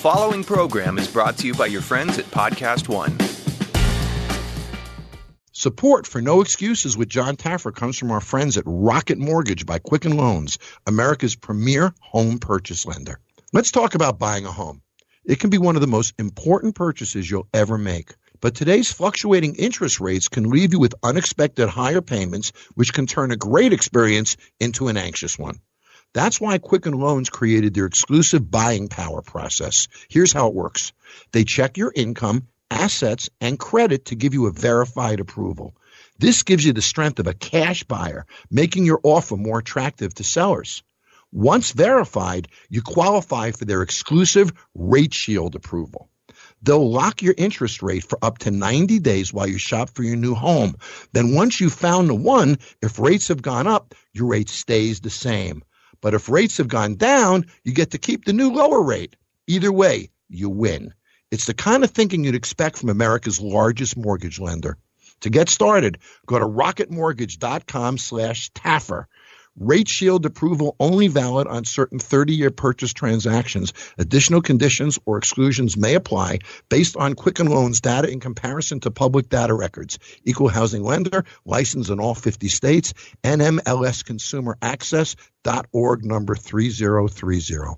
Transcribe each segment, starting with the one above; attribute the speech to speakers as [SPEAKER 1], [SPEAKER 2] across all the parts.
[SPEAKER 1] following program is brought to you by your friends at Podcast One.
[SPEAKER 2] Support for No Excuses with John Taffer comes from our friends at Rocket Mortgage by Quicken Loans, America's premier home purchase lender. Let's talk about buying a home. It can be one of the most important purchases you'll ever make. But today's fluctuating interest rates can leave you with unexpected higher payments, which can turn a great experience into an anxious one. That's why Quicken Loans created their exclusive buying power process. Here's how it works. They check your income, assets, and credit to give you a verified approval. This gives you the strength of a cash buyer, making your offer more attractive to sellers. Once verified, you qualify for their exclusive Rate Shield approval. They'll lock your interest rate for up to 90 days while you shop for your new home. Then once you've found the one, if rates have gone up, your rate stays the same. But if rates have gone down, you get to keep the new lower rate. Either way, you win. It's the kind of thinking you'd expect from America's largest mortgage lender. To get started, go to rocketmortgage.com/Taffer. Rate Shield approval only valid on certain 30-year purchase transactions. Additional conditions or exclusions may apply based on Quicken Loans data in comparison to public data records. Equal housing lender, licensed in all 50 states, NMLSconsumeraccess.org, number 3030.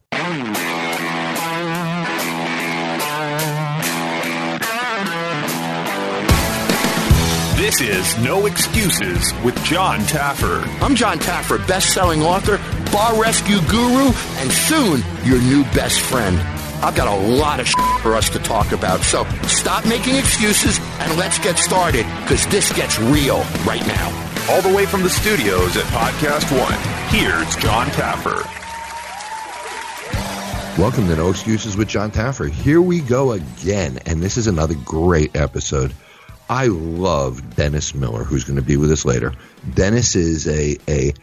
[SPEAKER 1] This is No Excuses with John Taffer.
[SPEAKER 2] I'm John Taffer, best-selling author, bar rescue guru, and soon your new best friend. I've got a lot of shit for us to talk about, so stop making excuses and let's get started, because this gets real right now.
[SPEAKER 1] All the way from the studios at Podcast One, here's John Taffer.
[SPEAKER 2] Welcome to No Excuses with John Taffer. Here we go again, and this is another great episode. I love Dennis Miller, who's going to be with us later. Dennis is a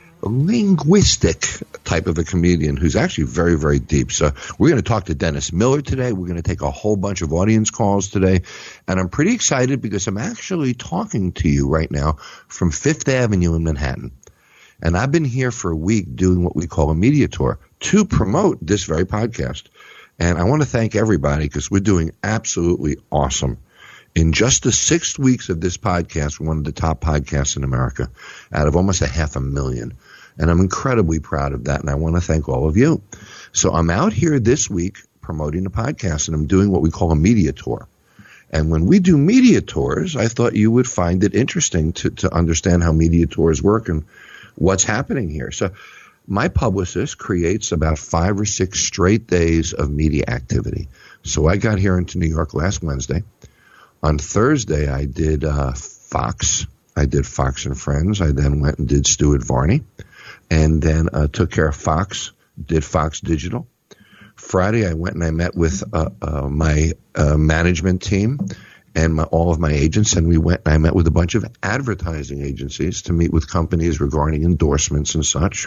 [SPEAKER 2] linguistic type of a comedian who's actually very, very deep. So we're going to talk to Dennis Miller today. We're going to take a whole bunch of audience calls today. And I'm pretty excited because I'm actually talking to you right now from Fifth Avenue in Manhattan. And I've been here for a week doing what we call a media tour to promote this very podcast. And I want to thank everybody because we're doing absolutely awesome. In just the 6 weeks of this podcast, we're one of the top podcasts in America out of almost 500,000. And I'm incredibly proud of that, and I want to thank all of you. So I'm out here this week promoting the podcast, and I'm doing what we call a media tour. And when we do media tours, I thought you would find it interesting to understand how media tours work and what's happening here. So my publicist creates about 5 or 6 straight days of media activity. So I got here into New York last Wednesday. On Thursday, I did Fox. I did Fox and Friends. I then went and did Stuart Varney, and then took care of Fox, did Fox Digital. Friday, I went and I met with my management team and all of my agents, and I met with a bunch of advertising agencies to meet with companies regarding endorsements and such.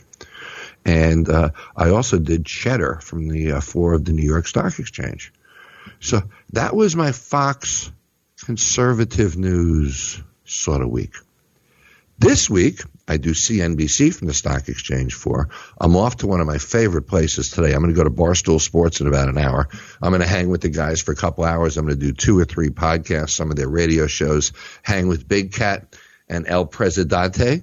[SPEAKER 2] And I also did Cheddar from the floor of the New York Stock Exchange. So that was my Fox conservative news sort of week. This week, I do CNBC from the Stock Exchange floor. I'm off to one of my favorite places today. I'm going to go to Barstool Sports in about an hour. I'm going to hang with the guys for a couple hours. I'm going to do 2 or 3 podcasts, some of their radio shows, hang with Big Cat and El Presidente,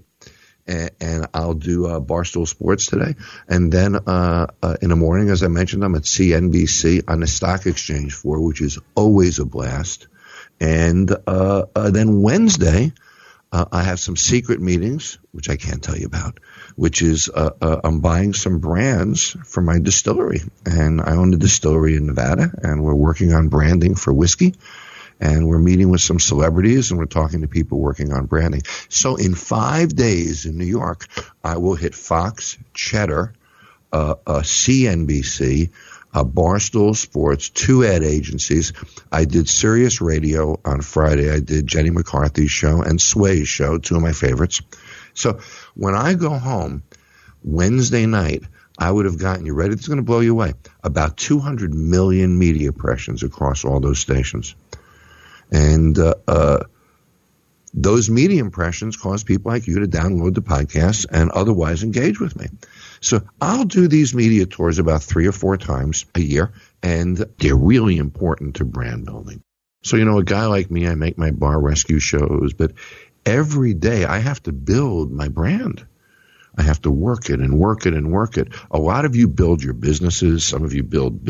[SPEAKER 2] and I'll do Barstool Sports today. And then in the morning, as I mentioned, I'm at CNBC on the Stock Exchange floor, which is always a blast. And then Wednesday, I have some secret meetings, which I can't tell you about, which is I'm buying some brands for my distillery. And I own a distillery in Nevada, and we're working on branding for whiskey. And we're meeting with some celebrities, and we're talking to people working on branding. So in 5 days in New York, I will hit Fox, Cheddar, CNBC, Barstool Sports, 2 ad agencies. I did Sirius Radio on Friday. I did Jenny McCarthy's show and Sway's show, 2 of my favorites. So when I go home Wednesday night, I would have gotten, you ready? This is going to blow you away, about 200 million media impressions across all those stations. And those media impressions cause people like you to download the podcast and otherwise engage with me. So I'll do these media tours about 3 or 4 times a year, and they're really important to brand building. So, a guy like me, I make my bar rescue shows, but every day I have to build my brand. I have to work it and work it and work it. A lot of you build your businesses. Some of you build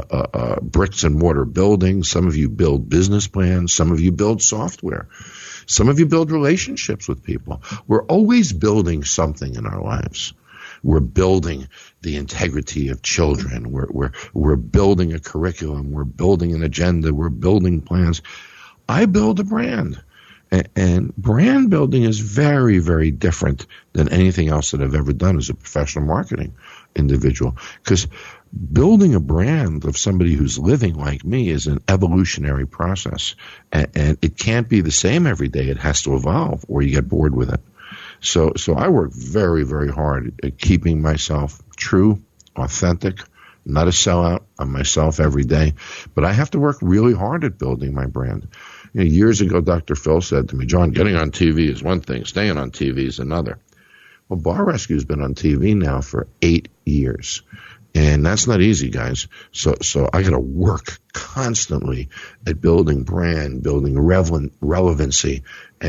[SPEAKER 2] bricks and mortar buildings. Some of you build business plans. Some of you build software. Some of you build relationships with people. We're always building something in our lives. We're building the integrity of children. We're building a curriculum. We're building an agenda. We're building plans. I build a brand. And brand building is very, very different than anything else that I've ever done as a professional marketing individual. Because building a brand of somebody who's living like me is an evolutionary process. And it can't be the same every day. It has to evolve or you get bored with it. So I work very, very hard at keeping myself true, authentic, not a sellout. I'm myself every day. But I have to work really hard at building my brand. Years ago, Dr. Phil said to me, John, getting on TV is one thing, staying on TV is another. Well, Bar Rescue's been on TV now for 8 years. And that's not easy, guys. So I got to work constantly at building brand, building relevancy,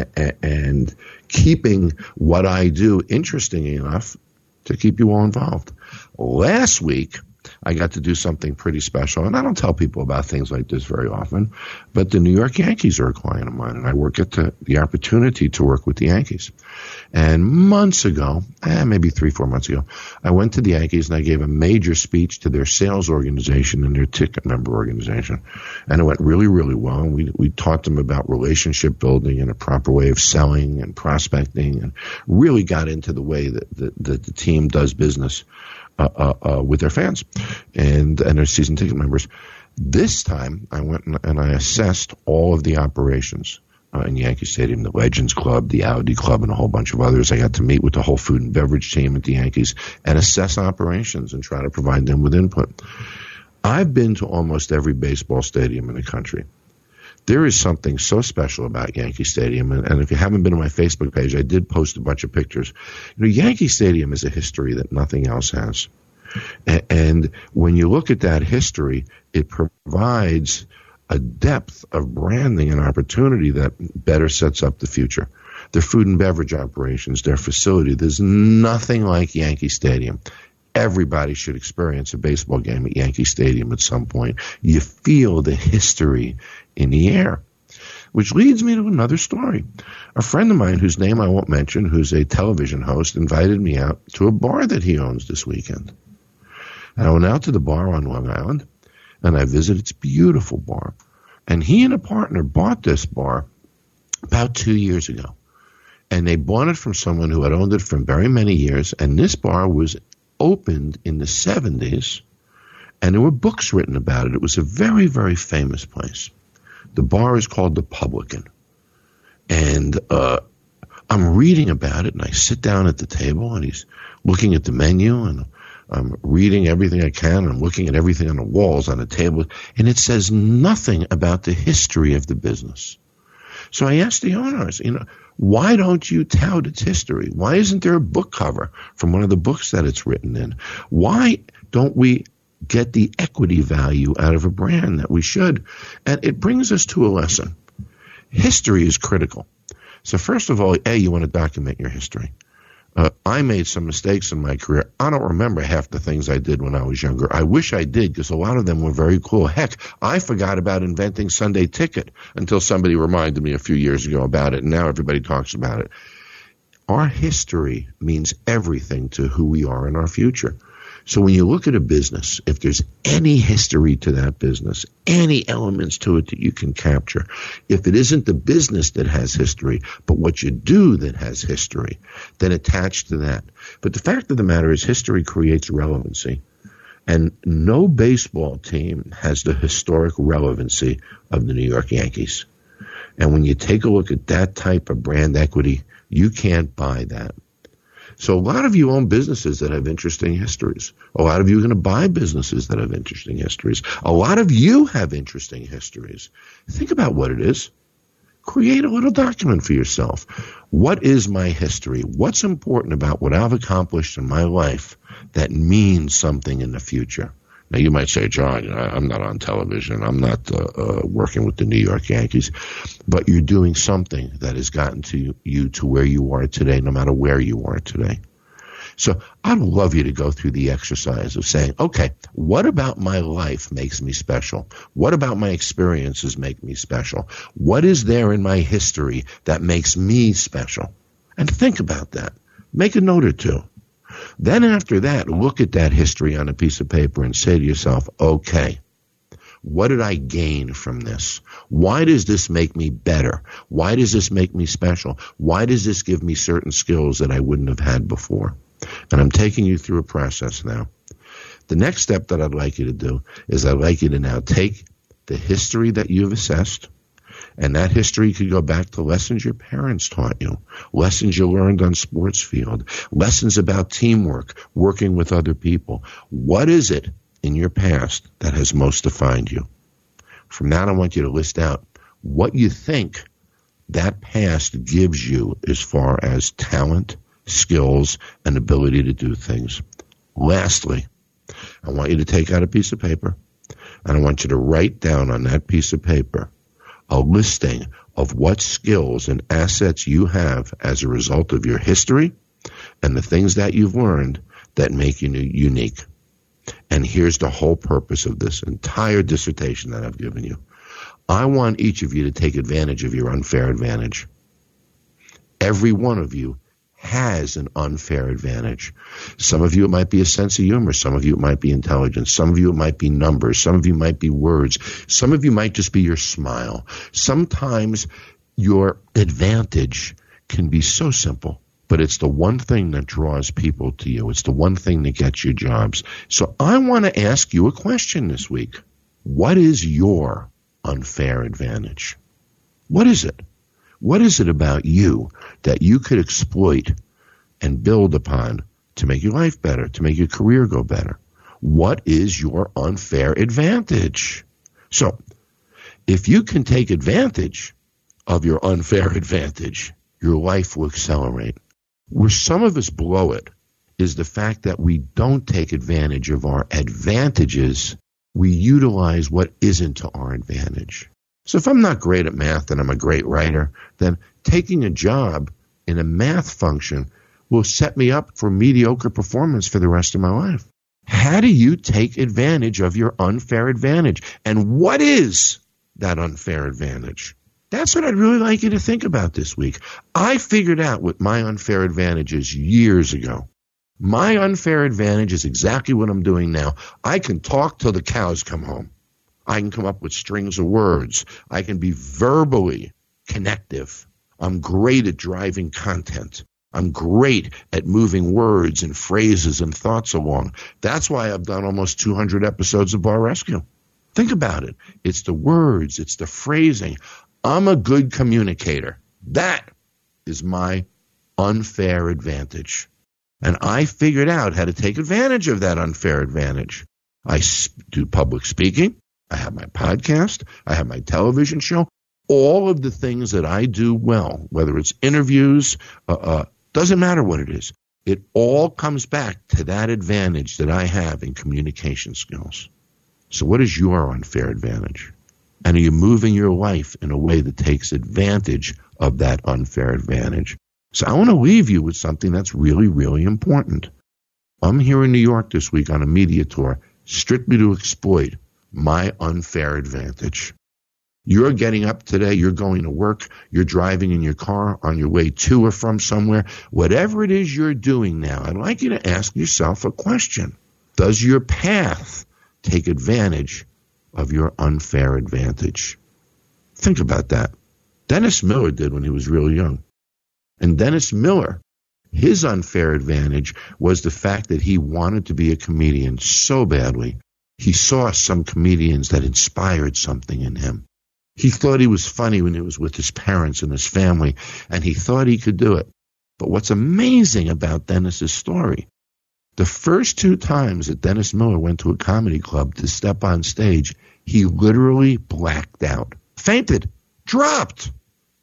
[SPEAKER 2] and keeping what I do interesting enough to keep you all involved. Last week, I got to do something pretty special, and I don't tell people about things like this very often, but the New York Yankees are a client of mine, and I get the opportunity to work with the Yankees. And months ago, maybe 3-4 months ago, I went to the Yankees and I gave a major speech to their sales organization and their ticket member organization, and it went really, really well. And we taught them about relationship building and a proper way of selling and prospecting, and really got into the way that the team does business with their fans and their season ticket members. This time, I went and I assessed all of the operations in Yankee Stadium, the Legends Club, the Audi Club, and a whole bunch of others. I got to meet with the whole food and beverage team at the Yankees and assess operations and try to provide them with input. I've been to almost every baseball stadium in the country. There is something so special about Yankee Stadium, and if you haven't been to my Facebook page, I did post a bunch of pictures. Yankee Stadium is a history that nothing else has. And when you look at that history, it provides a depth of branding and opportunity that better sets up the future. Their food and beverage operations, their facility, there's nothing like Yankee Stadium. Everybody should experience a baseball game at Yankee Stadium at some point. You feel the history in the air, which leads me to another story. A friend of mine, whose name I won't mention, who's a television host, invited me out to a bar that he owns this weekend. And I went out to the bar on Long Island, and I visited its beautiful bar. And he and a partner bought this bar about 2 years ago. And they bought it from someone who had owned it for very many years, and this bar was opened in the 70s, and there were books written about it. It was a very, very famous place. The bar is called The Publican. And I'm reading about it, and I sit down at the table, and he's looking at the menu, and I'm reading everything I can. I'm looking at everything on the walls, on the table, and it says nothing about the history of the business. So I asked the owners, why don't you tout its history? Why isn't there a book cover from one of the books that it's written in? Why don't we get the equity value out of a brand that we should? And it brings us to a lesson. History is critical. So first of all, you want to document your history. I made some mistakes in my career. I don't remember half the things I did when I was younger. I wish I did, because a lot of them were very cool. Heck, I forgot about inventing Sunday Ticket until somebody reminded me a few years ago about it, and now everybody talks about it. Our history means everything to who we are in our future. So when you look at a business, if there's any history to that business, any elements to it that you can capture, if it isn't the business that has history, but what you do that has history, then attach to that. But the fact of the matter is history creates relevancy. And no baseball team has the historic relevancy of the New York Yankees. And when you take a look at that type of brand equity, you can't buy that. So a lot of you own businesses that have interesting histories. A lot of you are going to buy businesses that have interesting histories. A lot of you have interesting histories. Think about what it is. create a little document for yourself. What is my history? What's important about what I've accomplished in my life that means something in the future? Now, you might say, John, I'm not on television. I'm not working with the New York Yankees. But you're doing something that has gotten you to where you are today, no matter where you are today. So I'd love you to go through the exercise of saying, okay, what about my life makes me special? What about my experiences make me special? What is there in my history that makes me special? And think about that. Make a note or two. Then after that, look at that history on a piece of paper and say to yourself, okay, what did I gain from this? Why does this make me better? Why does this make me special? Why does this give me certain skills that I wouldn't have had before? And I'm taking you through a process now. The next step that I'd like you to do is I'd like you to now take the history that you've assessed, and that history could go back to lessons your parents taught you, lessons you learned on sports field, lessons about teamwork, working with other people. What is it in your past that has most defined you? From that, I want you to list out what you think that past gives you as far as talent, skills, and ability to do things. Lastly, I want you to take out a piece of paper, and I want you to write down on that piece of paper a listing of what skills and assets you have as a result of your history and the things that you've learned that make you unique. And here's the whole purpose of this entire dissertation that I've given you. I want each of you to take advantage of your unfair advantage. Every one of you has an unfair advantage. Some of you, it might be a sense of humor. Some of you, it might be intelligence. Some of you, it might be numbers. Some of you might be words. Some of you might just be your smile. Sometimes your advantage can be so simple, but it's the one thing that draws people to you. It's the one thing that gets you jobs. So I want to ask you a question this week. What is your unfair advantage? What is it? What is it about you that you could exploit and build upon to make your life better, to make your career go better? What is your unfair advantage? So, if you can take advantage of your unfair advantage, your life will accelerate. Where some of us blow it is the fact that we don't take advantage of our advantages. We utilize what isn't to our advantage. So if I'm not great at math and I'm a great writer, then taking a job in a math function will set me up for mediocre performance for the rest of my life. How do you take advantage of your unfair advantage? And what is that unfair advantage? That's what I'd really like you to think about this week. I figured out what my unfair advantage is years ago. My unfair advantage is exactly what I'm doing now. I can talk till the cows come home. I can come up with strings of words. I can be verbally connective. I'm great at driving content. I'm great at moving words and phrases and thoughts along. That's why I've done almost 200 episodes of Bar Rescue. Think about it. It's the words. It's the phrasing. I'm a good communicator. That is my unfair advantage. And I figured out how to take advantage of that unfair advantage. I do public speaking. I have my podcast. I have my television show. All of the things that I do well, whether it's interviews, doesn't matter what it is. It all comes back to that advantage that I have in communication skills. So what is your unfair advantage? And are you moving your life in a way that takes advantage of that unfair advantage? So I want to leave you with something that's really, really important. I'm here in New York this week on a media tour strictly to exploit my unfair advantage. You're getting up today, you're going to work, you're driving in your car on your way to or from somewhere. Whatever it is you're doing now, I'd like you to ask yourself a question. Does your path take advantage of your unfair advantage? Think about that. Dennis Miller did when he was really young. And Dennis Miller, his unfair advantage was the fact that he wanted to be a comedian so badly. He saw some comedians that inspired something in him. He thought he was funny when he was with his parents and his family, and he thought he could do it. But what's amazing about Dennis's story, the first 2 times that Dennis Miller went to a comedy club to step on stage, he literally blacked out, fainted, dropped.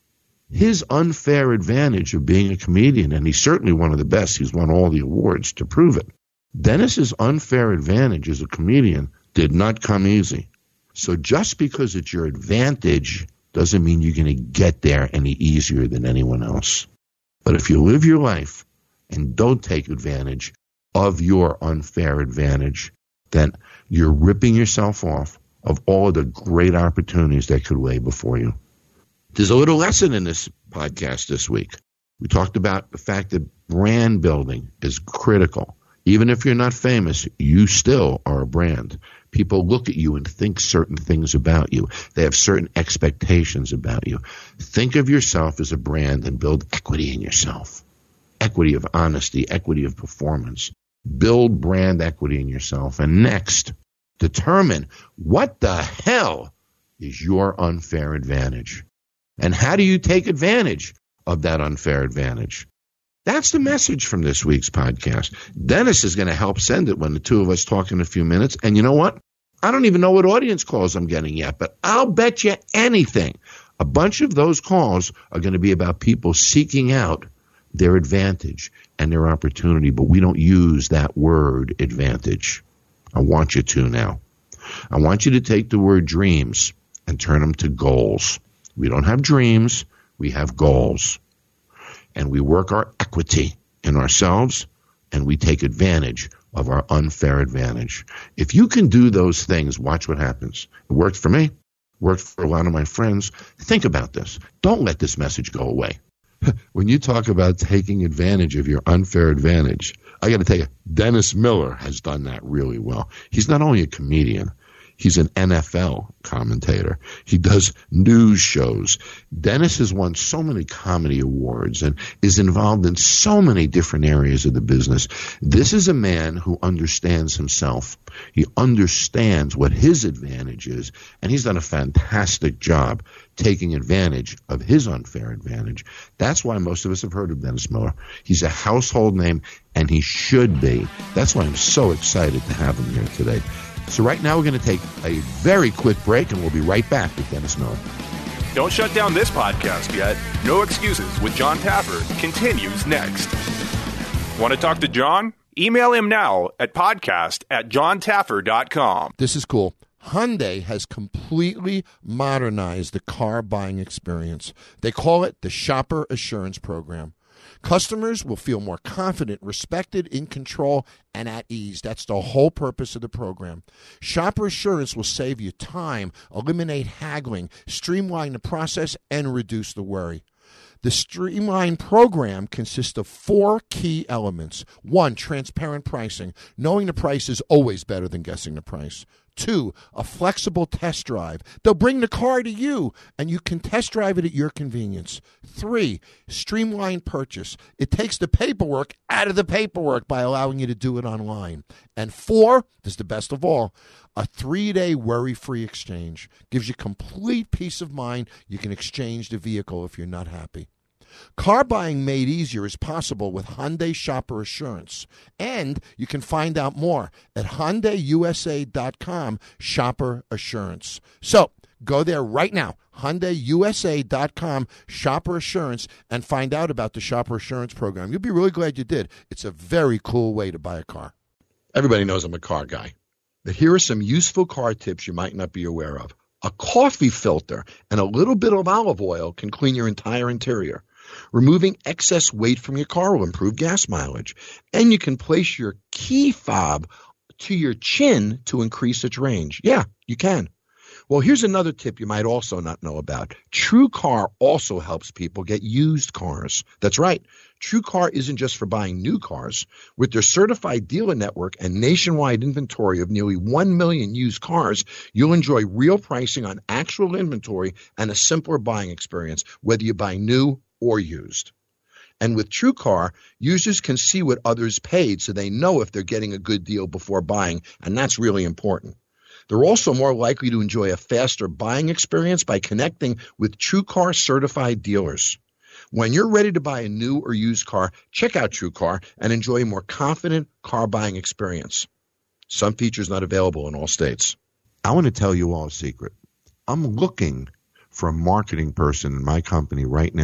[SPEAKER 2] his unfair advantage of being a comedian, and he's certainly one of the best, he's won all the awards to prove it. Dennis's unfair advantage as a comedian did not come easy. So just because it's your advantage doesn't mean you're going to get there any easier than anyone else. But if you live your life and don't take advantage of your unfair advantage, then you're ripping yourself off of all of the great opportunities that could lay before you. There's a little lesson in this podcast this week. We talked about the fact that brand building is critical. Even if you're not famous, you still are a brand. People look at you and think certain things about you. They have certain expectations about you. Think of yourself as a brand and build equity in yourself. Equity of honesty, equity of performance. Build brand equity in yourself. And next, determine what the hell is your unfair advantage. And how do you take advantage of that unfair advantage? That's the message from this week's podcast. Dennis is going to help send it when the two of us talk in a few minutes. And you know what? I don't even know what audience calls I'm getting yet, but I'll bet you anything. A bunch of those calls are going to be about people seeking out their advantage and their opportunity, but we don't use that word advantage. I want you to now. I want you to take the word dreams and turn them to goals. We don't have dreams, we have goals. And we work our equity in ourselves, and we take advantage of our unfair advantage. If you can do those things, watch what happens. It worked for me, worked for a lot of my friends. Think about this. Don't let this message go away. When you talk about taking advantage of your unfair advantage, I got to tell you, Dennis Miller has done that really well. He's not only a comedian, he's an NFL commentator. He does news shows. Dennis has won so many comedy awards and is involved in so many different areas of the business. This is a man who understands himself. He understands what his advantage is, and he's done a fantastic job taking advantage of his unfair advantage. That's why most of us have heard of Dennis Miller. He's a household name, and he should be. That's why I'm so excited to have him here today. So right now we're going to take a very quick break, and we'll be right back with Dennis Miller.
[SPEAKER 1] Don't shut down this podcast yet. No Excuses with John Taffer continues next. Want to talk to John? Email him now at podcast@johntaffer.com.
[SPEAKER 3] This is cool. Hyundai has completely modernized the car buying experience. They call it the Shopper Assurance Program. Customers will feel more confident, respected, in control, and at ease. That's the whole purpose of the program. Shopper Assurance will save you time, eliminate haggling, streamline the process, and reduce the worry. The streamlined program consists of 4 key elements. 1, transparent pricing. Knowing the price is always better than guessing the price. 2, a flexible test drive. They'll bring the car to you, and you can test drive it at your convenience. 3, streamlined purchase. It takes the paperwork out of the paperwork by allowing you to do it online. And 4, this is the best of all, a 3-day worry-free exchange. Gives you complete peace of mind. You can exchange the vehicle if you're not happy. Car buying made easier is possible with Hyundai Shopper Assurance. And you can find out more at HyundaiUSA.com Shopper Assurance. So go there right now, HyundaiUSA.com Shopper Assurance, and find out about the Shopper Assurance program. You'll be really glad you did. It's a very cool way to buy a car.
[SPEAKER 2] Everybody knows I'm a car guy. But here are some useful car tips you might not be aware of. A coffee filter and a little bit of olive oil can clean your entire interior. Removing excess weight from your car will improve gas mileage. And you can place your key fob to your chin to increase its range. Yeah, you can. Well, here's another tip you might also not know about. TrueCar also helps people get used cars. That's right. TrueCar isn't just for buying new cars. With their certified dealer network and nationwide inventory of nearly 1 million used cars, you'll enjoy real pricing on actual inventory and a simpler buying experience, whether you buy new or used. And with TrueCar, users can see what others paid so they know if they're getting a good deal before buying, and that's really important. They're also more likely to enjoy a faster buying experience by connecting with TrueCar certified dealers. When you're ready to buy a new or used car, check out TrueCar and enjoy a more confident car buying experience. Some features not available in all states. I want to tell you all a secret. I'm looking for a marketing person in my company right now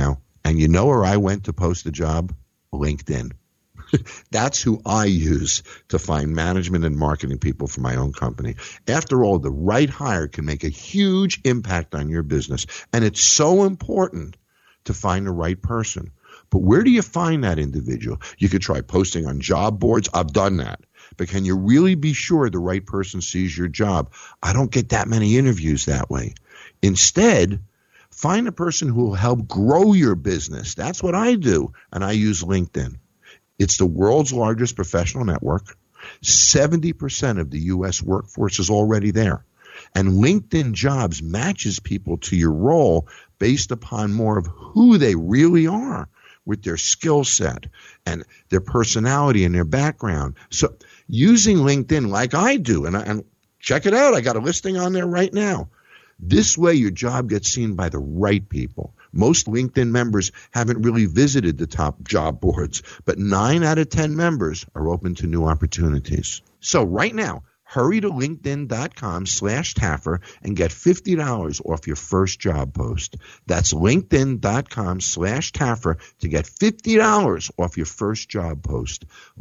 [SPEAKER 2] And you know where I went to post a job? LinkedIn. That's who I use to find management and marketing people for my own company. After all, the right hire can make a huge impact on your business. And it's so important to find the right person. But where do you find that individual? You could try posting on job boards. I've done that. But can you really be sure the right person sees your job? I don't get that many interviews that way. Instead, find a person who will help grow your business. That's what I do. And I use LinkedIn. It's the world's largest professional network. 70% of the U.S. workforce is already there. And LinkedIn Jobs matches people to your role based upon more of who they really are with their skill set and their personality and their background. So using LinkedIn like I do, and check it out, I got a listing on there right now. This way your job gets seen by the right people. Most LinkedIn members haven't really visited the top job boards, but 9 out of 10 members are open to new opportunities. So right now, hurry to linkedin.com/Taffer and get $50 off your first job post. That's linkedin.com/Taffer to get $50 off your first job post.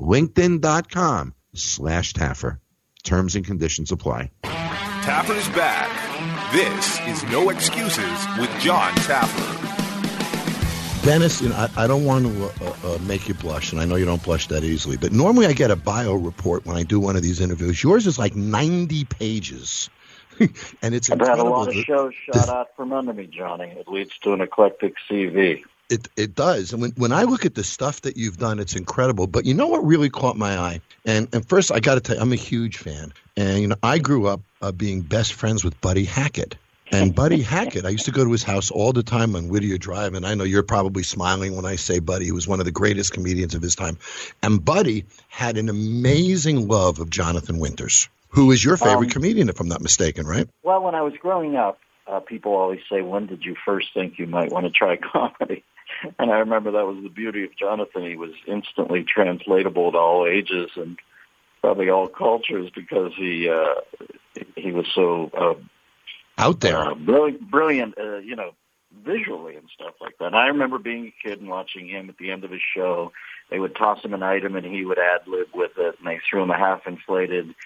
[SPEAKER 2] linkedin.com/Taffer. Terms and conditions apply.
[SPEAKER 1] Taffer's back. This is No Excuses with John Taffer.
[SPEAKER 3] Dennis, I don't want to make you blush, and I know you don't blush that easily, but normally I get a bio report when I do one of these interviews. Yours is like 90 pages, and it's incredible.
[SPEAKER 4] I've had a lot of shows shot out from under me, Johnny. It leads to an eclectic CV.
[SPEAKER 3] It does. And when I look at the stuff that you've done, it's incredible. But you know what really caught my eye? And first, I got to tell you, I'm a huge fan. And, I grew up being best friends with Buddy Hackett. And Buddy Hackett, I used to go to his house all the time on Whittier Drive. And I know you're probably smiling when I say Buddy. He was one of the greatest comedians of his time. And Buddy had an amazing love of Jonathan Winters, who is your favorite comedian, if I'm not mistaken, right?
[SPEAKER 4] Well, when I was growing up, people always say, when did you first think you might want to try comedy? And I remember that was the beauty of Jonathan. He was instantly translatable to all ages and probably all cultures because he was so
[SPEAKER 3] out there,
[SPEAKER 4] brilliant, visually and stuff like that. And I remember being a kid and watching him at the end of his show. They would toss him an item and he would ad-lib with it, and they threw him a half-inflated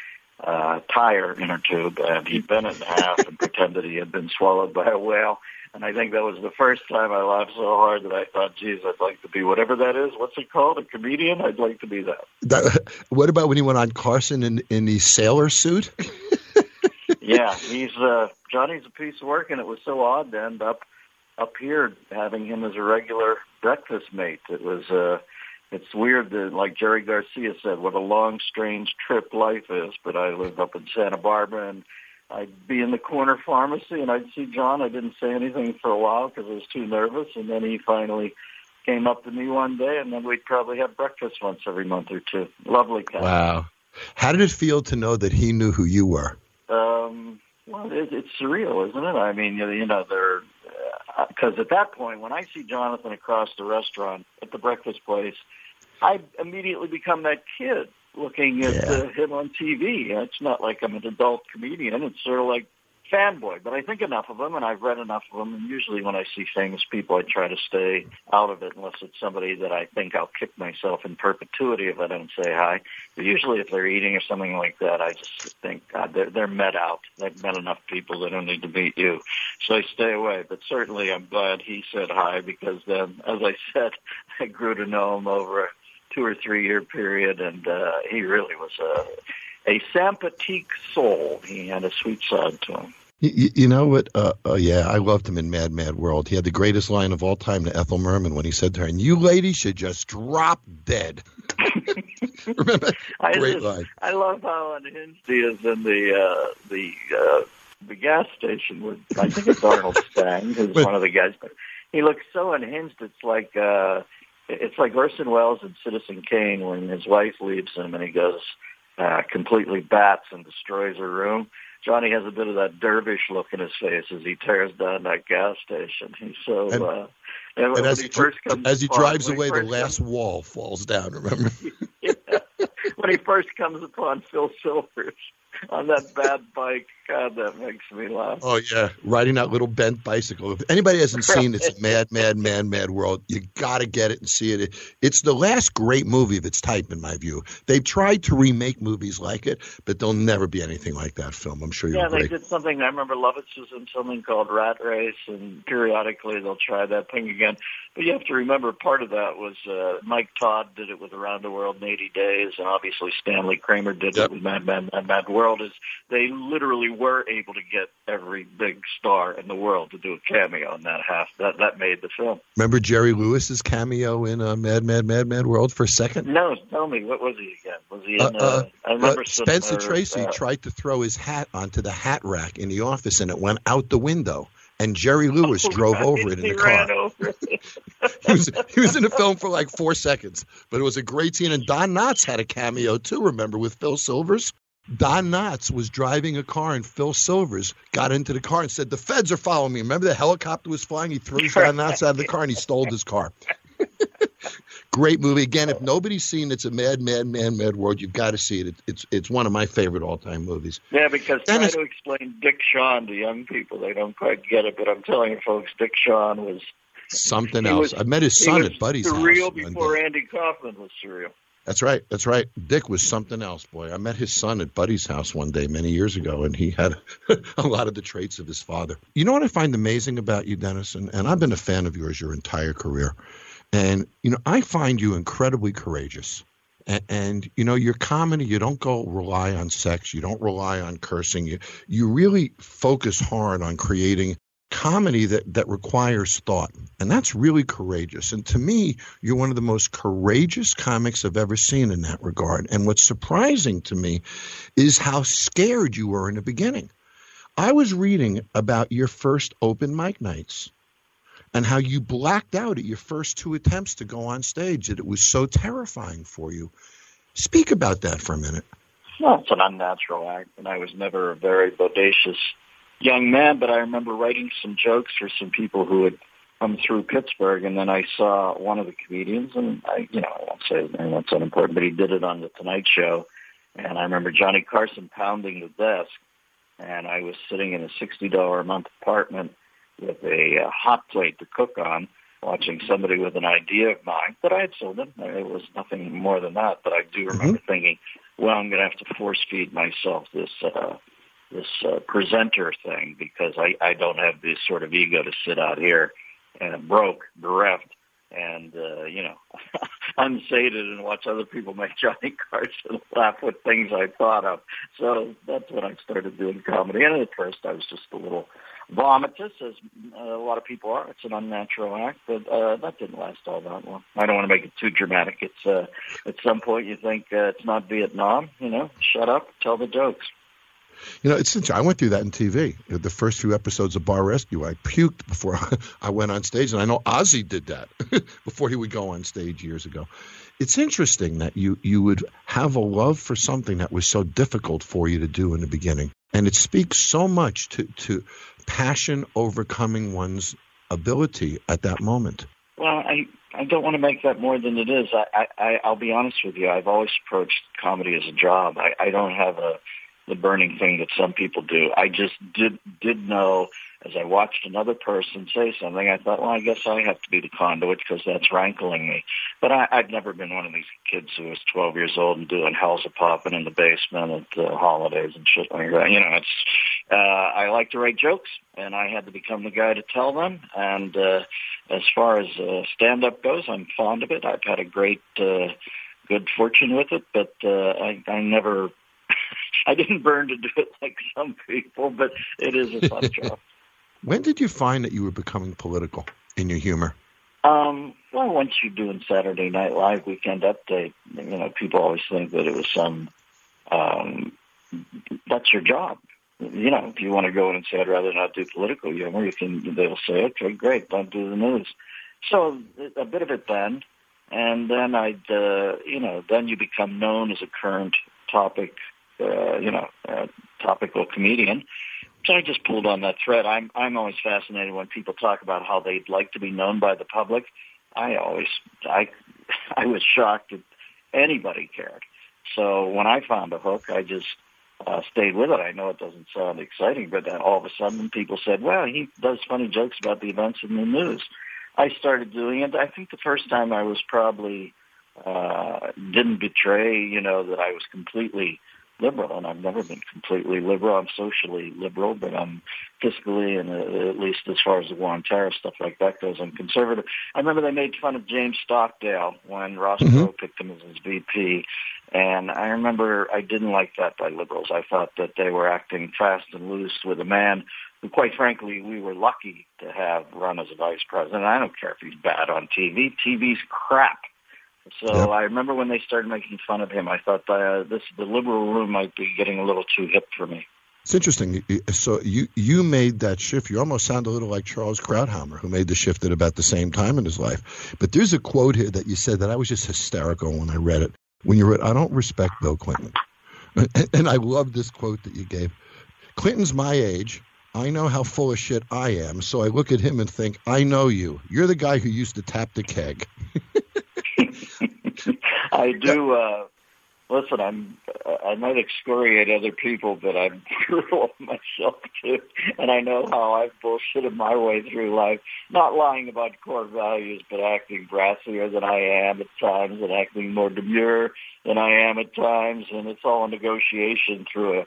[SPEAKER 4] tire inner tube, and he'd bend it in half and pretended he had been swallowed by a whale. And I think that was the first time I laughed so hard that I thought, geez, I'd like to be whatever that is. What's it called? A comedian? I'd like to be that.
[SPEAKER 3] What about when he went on Carson in the sailor suit?
[SPEAKER 4] Yeah, Johnny's a piece of work, and it was so odd to end up here having him as a regular breakfast mate. It was it's weird that, like Jerry Garcia said, what a long, strange trip life is. But I live up in Santa Barbara, and I'd be in the corner pharmacy, and I'd see John. I didn't say anything for a while because I was too nervous, and then he finally came up to me one day, and then we'd probably have breakfast once every month or two. Lovely guy.
[SPEAKER 3] Wow. How did it feel to know that he knew who you were?
[SPEAKER 4] Well, it's surreal, isn't it? I mean, they're because at that point, when I see Jonathan across the restaurant at the breakfast place, I immediately become that kid looking at him on TV. It's not like I'm an adult comedian. It's sort of like fanboy, but I think enough of him, and I've read enough of him, and usually when I see famous people, I try to stay out of it unless it's somebody that I think I'll kick myself in perpetuity if I don't say hi. But usually if they're eating or something like that, I just think, God, they're met out. They've met enough people. They don't need to meet you. So I stay away. But certainly I'm glad he said hi because then, as I said, I grew to know him over a 2 or 3 year period, and he really was a sympathetic soul. He had a sweet side to him.
[SPEAKER 3] You know what? I loved him in Mad, Mad World. He had the greatest line of all time to Ethel Merman when he said to her, "And you ladies should just drop dead." Remember? Great line.
[SPEAKER 4] I love how unhinged he is in the gas station with, I think it's Arnold Stang, who's one of the guys. But he looks so unhinged. It's like Orson Welles in Citizen Kane when his wife leaves him and he goes completely bats and destroys her room. Johnny has a bit of that dervish look in his face as he tears down that gas station. He's so...
[SPEAKER 3] and as he drives away, the last wall falls down, remember?
[SPEAKER 4] Yeah. When he first comes upon Phil Silvers on that bad bike God, that makes me laugh.
[SPEAKER 3] Oh, yeah. Riding that little bent bicycle. If anybody hasn't seen It's a Mad, Mad, Mad, Mad World, you got to get it and see it. It's the last great movie of its type, in my view. They've tried to remake movies like it, but there'll never be anything like that film. I'm sure you'll agree.
[SPEAKER 4] Yeah, they did something. I remember Lovitz was in something called Rat Race, and periodically they'll try that thing again. But you have to remember part of that was Mike Todd did it with Around the World in 80 Days, and obviously Stanley Kramer did it with Mad, Mad, Mad, Mad World. Is they literally were able to get every big star in the world to do a cameo in that half. That made the film.
[SPEAKER 3] Remember Jerry Lewis's cameo in Mad, Mad, Mad, Mad World for a second?
[SPEAKER 4] No, tell me, what was he again? Was he in? I remember
[SPEAKER 3] Spencer Tracy tried to throw his hat onto the hat rack in the office, and it went out the window. And Jerry Lewis drove over it in the car. He was in the film for like 4 seconds, but it was a great scene. And Don Knotts had a cameo too. Remember, with Phil Silvers? Don Knotts was driving a car, and Phil Silvers got into the car and said, "The feds are following me." Remember, the helicopter was flying. He threw Don Knotts out of the car, and he stole his car. Great movie. Again, if nobody's seen It's a Mad, Mad, Mad, Mad World, you've got to see it. It's one of my favorite all-time movies.
[SPEAKER 4] Yeah, because trying to explain Dick Shawn to young people, they don't quite get it. But I'm telling you, folks, Dick Shawn was
[SPEAKER 3] something else. I met his son at Buddy's house.
[SPEAKER 4] Surreal before Andy Kaufman was surreal.
[SPEAKER 3] That's right. That's right. Dick was something else, boy. I met his son at Buddy's house one day many years ago, and he had a lot of the traits of his father. You know what I find amazing about you, Dennis? And I've been a fan of yours your entire career. And, I find you incredibly courageous. And your comedy, you don't rely on sex. You don't rely on cursing. You really focus hard on creating comedy that requires thought. And that's really courageous. And to me, you're one of the most courageous comics I've ever seen in that regard. And what's surprising to me is how scared you were in the beginning. I was reading about your first open mic nights and how you blacked out at your first 2 attempts to go on stage, that it was so terrifying for you. Speak about that for a minute.
[SPEAKER 4] Well, it's an unnatural act, and I was never a very bodacious young man, but I remember writing some jokes for some people who had come through Pittsburgh, and then I saw one of the comedians, and I won't say his name, that's unimportant, but he did it on The Tonight Show, and I remember Johnny Carson pounding the desk, and I was sitting in a $60 a month apartment with a hot plate to cook on, watching somebody with an idea of mine that I had sold him. It was nothing more than that, but I do remember thinking, well, I'm going to have to force feed myself this presenter thing, because I don't have this sort of ego to sit out here and broke, bereft, and unsated and watch other people make Johnny Carson laugh with things I thought of. So that's when I started doing comedy. And at first I was just a little vomitous, as a lot of people are. It's an unnatural act, but that didn't last all that long. I don't want to make it too dramatic. It's at some point you think it's not Vietnam, shut up, tell the jokes.
[SPEAKER 3] It's interesting. I went through that in TV. The first few episodes of Bar Rescue, I puked before I went on stage, and I know Ozzy did that before he would go on stage years ago. It's interesting that you would have a love for something that was so difficult for you to do in the beginning, and it speaks so much to passion overcoming one's ability at that moment.
[SPEAKER 4] Well, I don't want to make that more than it is. I'll be honest with you. I've always approached comedy as a job. I don't have the burning thing that some people do. I just did know, as I watched another person say something, I thought, well, I guess I have to be the conduit because that's rankling me. But I've never been one of these kids who was 12 years old and doing Hell's a Poppin' in the basement at holidays and shit like that. I like to write jokes, and I had to become the guy to tell them. And as far as stand-up goes, I'm fond of it. I've had a great good fortune with it, but I never... I didn't burn to do it like some people, but it is a fun job.
[SPEAKER 3] When did you find that you were becoming political in your humor?
[SPEAKER 4] Well, once you're doing Saturday Night Live Weekend Update, people always think that it was some, that's your job. If you want to go in and say, I'd rather not do political humor, they'll say, okay, great, don't do the news. So a bit of it then, and then then you become known as a current topic, topical comedian. So I just pulled on that thread. I'm always fascinated when people talk about how they'd like to be known by the public. I was shocked that anybody cared. So when I found a hook, I just stayed with it. I know it doesn't sound exciting, but then all of a sudden people said, well, he does funny jokes about the events in the news. I started doing it. I think the first time I was probably didn't betray, that I was completely liberal, and I've never been completely liberal. I'm socially liberal, but I'm fiscally, and at least as far as the war on tariff, stuff like that goes, I'm conservative. I remember they made fun of James Stockdale when Ross Perot picked him as his VP, and I remember I didn't like that by liberals. I thought that they were acting fast and loose with a man who, quite frankly, we were lucky to have run as a vice president. I don't care if he's bad on TV. TV's crap. So yep. I remember when they started making fun of him, I thought the liberal room might be getting a little too hip for me.
[SPEAKER 3] It's interesting. So you made that shift. You almost sound a little like Charles Krauthammer, who made the shift at about the same time in his life. But there's a quote here that you said that I was just hysterical when I read it. When you wrote, I don't respect Bill Clinton. And I love this quote that you gave. Clinton's my age. I know how full of shit I am. So I look at him and think, I know you. You're the guy who used to tap the keg.
[SPEAKER 4] I do. Listen, I might excoriate other people, but I'm cruel myself too, and I know how I've bullshitted my way through life, not lying about core values, but acting brassier than I am at times, and acting more demure than I am at times, and it's all a negotiation through a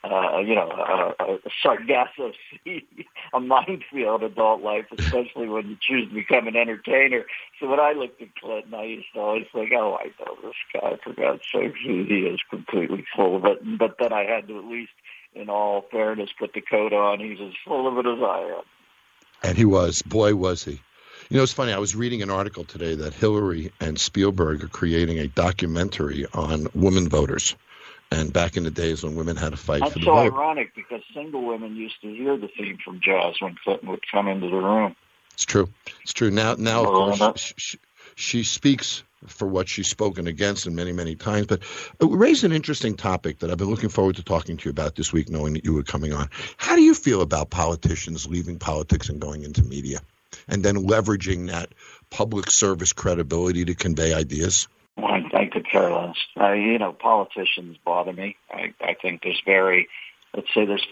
[SPEAKER 4] sargasso sea, a minefield adult life, especially when you choose to become an entertainer. So when I looked at Clinton, I used to always think, oh, I know this guy, for God's sake, he is completely full of it. But then I had to at least, in all fairness, put the coat on. He's as full of it as I am.
[SPEAKER 3] And he was. Boy, was he. You know, it's funny. I was reading an article today that Hillary and Spielberg are creating a documentary on women voters. And back in the days when women had to fight for the vote.
[SPEAKER 4] That's so ironic because single women used to hear the theme from Jaws when Clinton would come into the room.
[SPEAKER 3] It's true. It's true. Now, of course, she speaks for what she's spoken against and many, many times. But it raised an interesting topic that I've been looking forward to talking to you about this week, knowing that you were coming on. How do you feel about politicians leaving politics and going into media and then leveraging that public service credibility to convey ideas?
[SPEAKER 4] Well, I could care less. Politicians bother me. I think let's say there's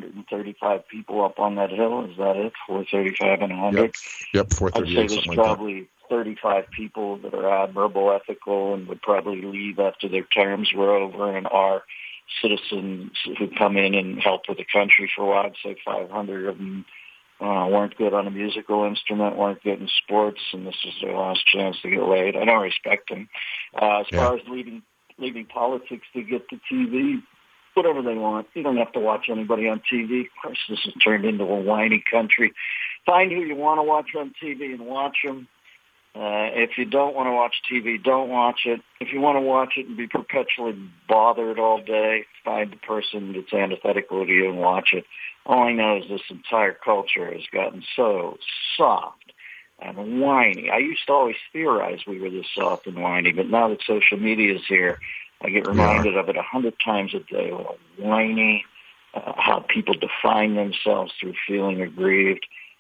[SPEAKER 4] 535 people up on that hill. Is that it? 435 and 100?
[SPEAKER 3] Yep, 438.
[SPEAKER 4] I'd say there's probably 35 people that are admirable, ethical, and would probably leave after their terms were over and are citizens who come in and help with the country for a while. I'd say 500 of them weren't good on a musical instrument, weren't good in sports, and this is their last chance to get laid. I don't respect them. As far as leaving politics to get to TV, whatever they want. You don't have to watch anybody on TV. Of course, this has turned into a whiny country. Find who you want to watch on TV and watch them. If you don't want to watch TV, don't watch it. If you want to watch it and be perpetually bothered all day, find the person that's antithetical to you and watch it. All I know is this entire culture has gotten so soft and whiny. I used to always theorize we were this soft and whiny, but now that social media is here, I get reminded of it 100 times a day. What a whiny, how people define themselves through feeling aggrieved.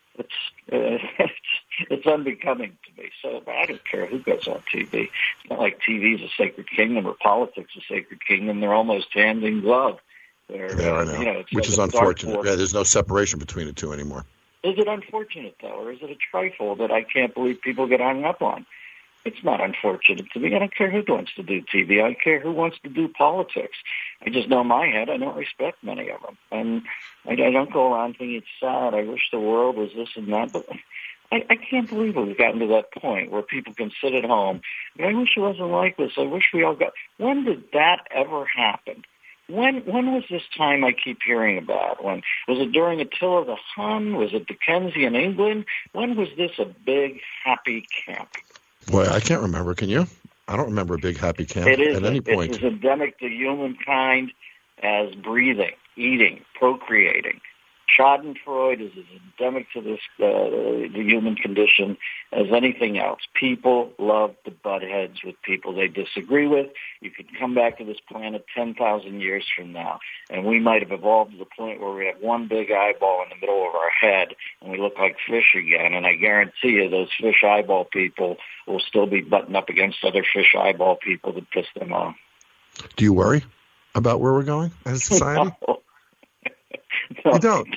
[SPEAKER 4] It's unbecoming to me. So I don't care who goes on TV. It's not like TV is a sacred kingdom or politics is a sacred kingdom. They're almost hand in glove.
[SPEAKER 3] I know. Which is unfortunate. Yeah, there's no separation between the two anymore.
[SPEAKER 4] Is it unfortunate, though, or is it a trifle that I can't believe people get hung up on? It's not unfortunate to me. I don't care who wants to do TV. I care who wants to do politics. I just know in my head I don't respect many of them. And I don't go around thinking it's sad. I wish the world was this and that. But I can't believe we've gotten to that point where people can sit at home. I wish it wasn't like this. I wish we all got... When did that ever happen? When was this time I keep hearing about? When was it during Attila the Hun? Was it Dickensian England? When was this a big, happy camp?
[SPEAKER 3] Boy, I can't remember. Can you? I don't remember a big, happy camp
[SPEAKER 4] at any
[SPEAKER 3] point.
[SPEAKER 4] It's as endemic to humankind as breathing, eating, procreating. Schadenfreude is as endemic to this the human condition as anything else. People love to butt heads with people they disagree with. You could come back to this planet 10,000 years from now, and we might have evolved to the point where we have one big eyeball in the middle of our head, and we look like fish again. And I guarantee you those fish eyeball people will still be butting up against other fish eyeball people that piss them off.
[SPEAKER 3] Do you worry? about where we're going as a society?
[SPEAKER 4] No,
[SPEAKER 3] you don't.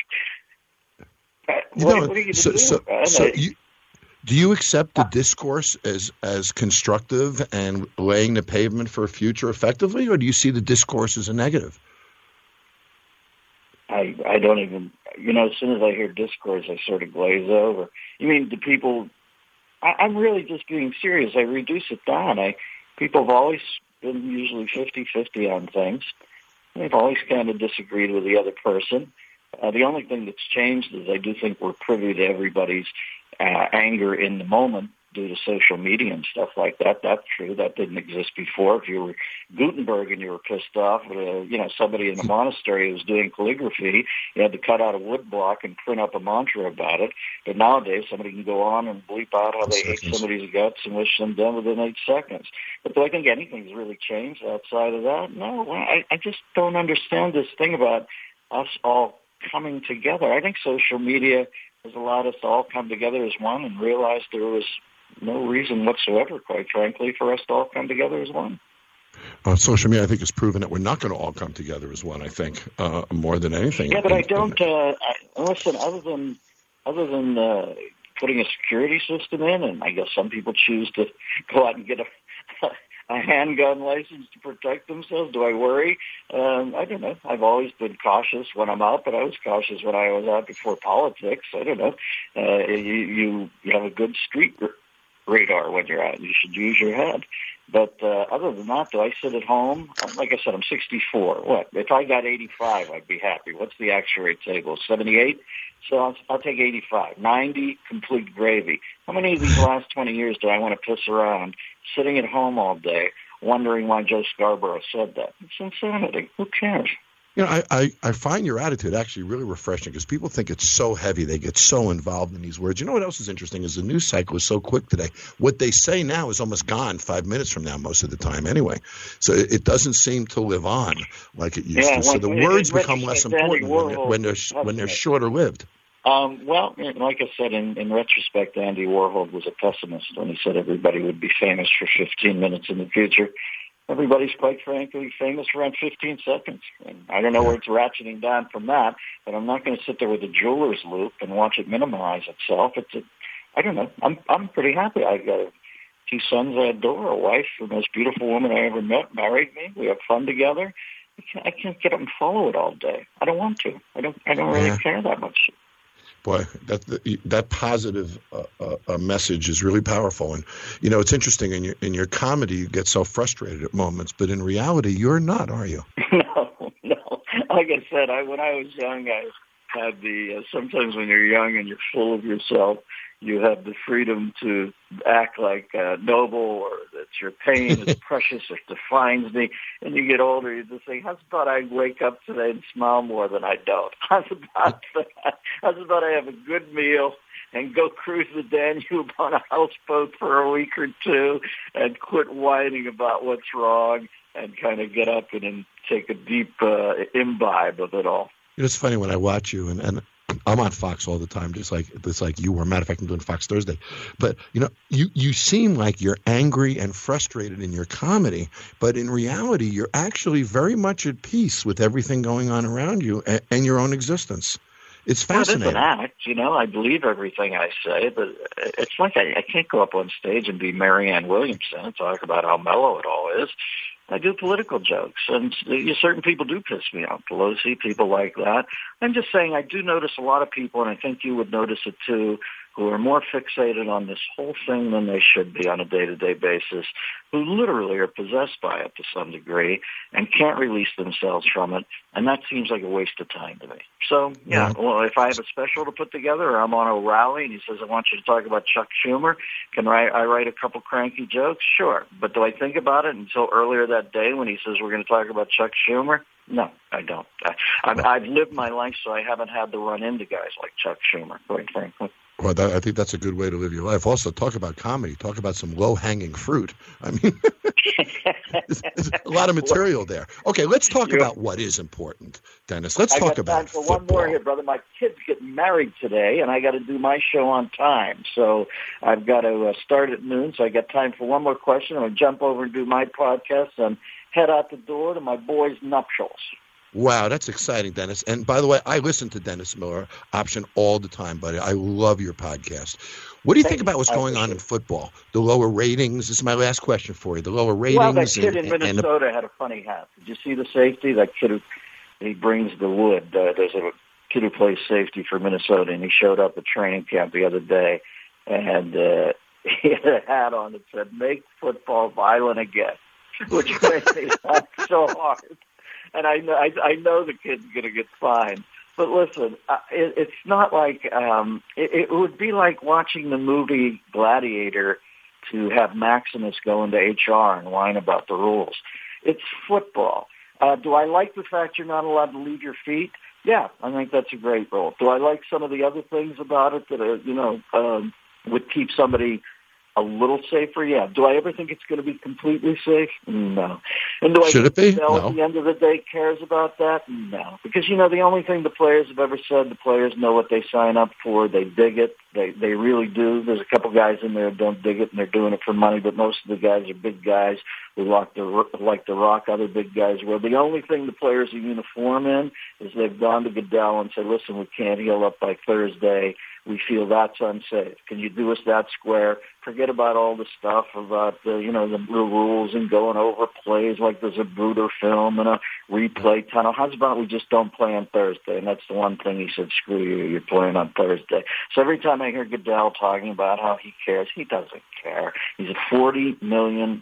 [SPEAKER 3] You don't.
[SPEAKER 4] What are you
[SPEAKER 3] So
[SPEAKER 4] do?
[SPEAKER 3] Do you accept the discourse as constructive and laying the pavement for a future effectively, or do you see the discourse as a negative?
[SPEAKER 4] I don't even, as soon as I hear discourse, I sort of glaze over. You mean the people, I'm really just being serious. I reduce it down. People have always been usually 50-50 on things. They've always kind of disagreed with the other person. The only thing that's changed is I do think we're privy to everybody's anger in the moment due to social media and stuff like that. That's true. That didn't exist before. If you were Gutenberg and you were pissed off, somebody in the monastery who was doing calligraphy, you had to cut out a wood block and print up a mantra about it. But nowadays, somebody can go on and bleep out how they hate somebody's guts and wish them dead within 8 seconds. But do I think anything's really changed outside of that? No, I just don't understand this thing about us all coming together. I think social media has allowed us to all come together as one and realize there was no reason whatsoever, quite frankly, for us to all come together as one.
[SPEAKER 3] Social media, I think, has proven that we're not going to all come together as one, I think, more than anything.
[SPEAKER 4] Yeah, but I don't, listen, other than putting a security system in, and I guess some people choose to go out and get a handgun license to protect themselves. Do I worry? I don't know. I've always been cautious when I'm out, but I was cautious when I was out before politics. I don't know. You have a good street radar when you're out. You should use your head. But other than that, do I sit at home? Like I said, I'm 64. What? If I got 85, I'd be happy. What's the actuary table? 78? So I'll take 85. 90, complete gravy. How many of these last 20 years do I want to piss around sitting at home all day wondering why Joe Scarborough said that? It's insanity. Who cares?
[SPEAKER 3] I find your attitude actually really refreshing because people think it's so heavy. They get so involved in these words. You know what else is interesting is the news cycle is so quick today. What they say now is almost gone 5 minutes from now most of the time anyway. So it doesn't seem to live on like it used to. So the words become less important when they're shorter lived.
[SPEAKER 4] Well, like I said, in retrospect, Andy Warhol was a pessimist when he said everybody would be famous for 15 minutes in the future. Everybody's, quite frankly, famous for around 15 seconds. And I don't know where it's ratcheting down from that, but I'm not going to sit there with a jeweler's loop and watch it minimize itself. I don't know. I'm pretty happy. I've got 2 sons I adore, a wife, the most beautiful woman I ever met, married me. We have fun together. I can't get up and follow it all day. I don't want to. I don't really care that much.
[SPEAKER 3] Boy, that positive message is really powerful. And, it's interesting. In your comedy, you get so frustrated at moments, but in reality, you're not, are you?
[SPEAKER 4] No. Like I said, when I was young, I had sometimes when you're young and you're full of yourself, you have the freedom to act like noble or that your pain is precious, it defines me. And you get older, you just think, how's about I wake up today and smile more than I don't? How's about I have a good meal and go cruise the Danube on a houseboat for a week or 2 and quit whining about what's wrong and kind of get up and take a deep imbibe of it all.
[SPEAKER 3] It's funny when I watch you, and I'm on Fox all the time, just like you were. Matter of fact, I'm doing Fox Thursday. But, you seem like you're angry and frustrated in your comedy, but in reality, you're actually very much at peace with everything going on around you and your own existence. It's fascinating.
[SPEAKER 4] Well, it's an act, I believe everything I say, but it's like I can't go up on stage and be Marianne Williamson and talk about how mellow it all is. I do political jokes, and certain people do piss me off. Pelosi, people like that. I'm just saying I do notice a lot of people, and I think you would notice it too, who are more fixated on this whole thing than they should be on a day-to-day basis, who literally are possessed by it to some degree and can't release themselves from it, and that seems like a waste of time to me. So, well, if I have a special to put together or I'm on a rally and he says, I want you to talk about Chuck Schumer, can I write a couple cranky jokes? Sure. But do I think about it until earlier that day when he says we're going to talk about Chuck Schumer? No, I don't. I've lived my life, so I haven't had to run into guys like Chuck Schumer, quite frankly.
[SPEAKER 3] Well, I think that's a good way to live your life. Also, talk about comedy. Talk about some low-hanging fruit. I mean, there's a lot of material there. Okay, let's talk about what is important, Dennis. Let's talk about football.
[SPEAKER 4] One more here, brother. My kid's getting married today, and I got to do my show on time. So I've got to start at noon, so I got time for one more question. I'm going to jump over and do my podcast on head out the door to my boy's nuptials.
[SPEAKER 3] Wow, that's exciting, Dennis. And by the way, I listen to Dennis Miller Option all the time, buddy. I love your podcast. What do you think about what's going on in football? The lower ratings. This is my last question for you. The lower ratings.
[SPEAKER 4] Well, that kid in Minnesota had a funny hat. Did you see the safety? That kid he brings the wood. There's a kid who plays safety for Minnesota, and he showed up at training camp the other day, and he had a hat on that said, "Make football violent again," which made me laugh so hard. And I know the kid's going to get fined. But listen, it's not like it would be like watching the movie Gladiator to have Maximus go into HR and whine about the rules. It's football. Do I like the fact you're not allowed to leave your feet? Yeah, I think that's a great rule. Do I like some of the other things about it that would keep somebody a little safer? Yeah. Do I ever think it's going to be completely safe? No. And do I
[SPEAKER 3] Should it
[SPEAKER 4] think
[SPEAKER 3] be?
[SPEAKER 4] At the end of the day cares about that? No. Because, the only thing the players have ever said, the players know what they sign up for. They dig it. They really do. There's a couple guys in there who don't dig it, and they're doing it for money, but most of the guys are big guys who like to rock other big guys. Well, the only thing the players are uniform in is they've gone to Goodell and said, listen, we can't heal up by Thursday. We feel that's unsafe. Can you do us that square? Forget about all the stuff about the rules and going over plays like there's a Bruder film and a replay tunnel. How's about we just don't play on Thursday? And that's the one thing he said, screw you, you're playing on Thursday. So every time I hear Goodell talking about how he cares, he doesn't care. He's a $40 million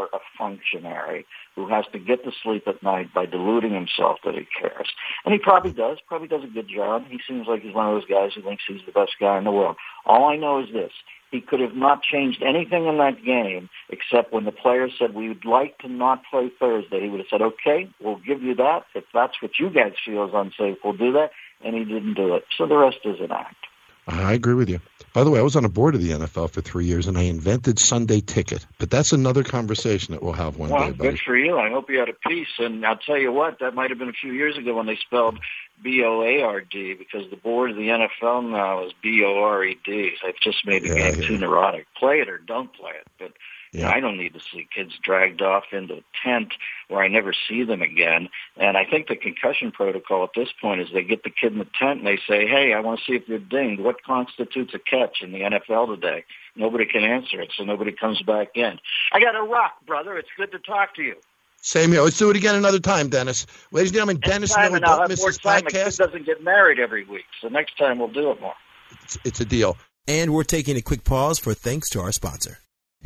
[SPEAKER 4] functionary who has to get to sleep at night by deluding himself that he cares. And he probably does a good job. He seems like he's one of those guys who thinks he's the best guy in the world. All I know is this. He could have not changed anything in that game except when the players said, we would like to not play Thursday. He would have said, okay, we'll give you that. If that's what you guys feel is unsafe, we'll do that. And he didn't do it. So the rest is an act.
[SPEAKER 3] I agree with you. By the way, I was on a board of the NFL for 3 years, and I invented Sunday Ticket. But that's another conversation that we'll have one day, buddy.
[SPEAKER 4] Well, good for you. I hope you had a piece. And I'll tell you what, that might have been a few years ago when they spelled B-O-A-R-D, because the board of the NFL now is B-O-R-E-D. I've just made the game too neurotic. Play it or don't play it. But I don't need to see kids dragged off into a tent where I never see them again. And I think the concussion protocol at this point is they get the kid in the tent and they say, hey, I want to see if you're dinged. What constitutes a catch in the NFL today? Nobody can answer it, so nobody comes back in. I got a rock, brother. It's good to talk to you.
[SPEAKER 3] Same here. Let's do it again another time, Dennis. Ladies and gentlemen, Dennis Miller, don't miss his podcast.
[SPEAKER 4] The kid doesn't get married every week, so next time we'll do it more.
[SPEAKER 3] It's a deal.
[SPEAKER 5] And we're taking a quick pause for thanks to our sponsor.